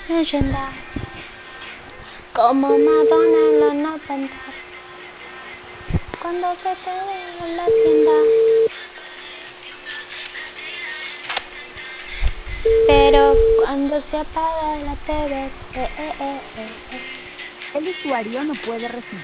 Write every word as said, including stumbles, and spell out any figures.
leyenda, como Madonna en los noventa, cuando se te ve en la tienda. Pero cuando se apaga la T V, eh, eh, eh, eh, eh. El usuario no puede recibir